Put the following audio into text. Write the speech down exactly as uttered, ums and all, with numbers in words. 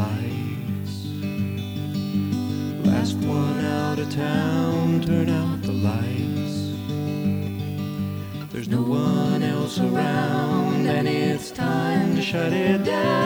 lights. Last one out of town, turn out the lights. There's no one else around, and it's time to shut it down.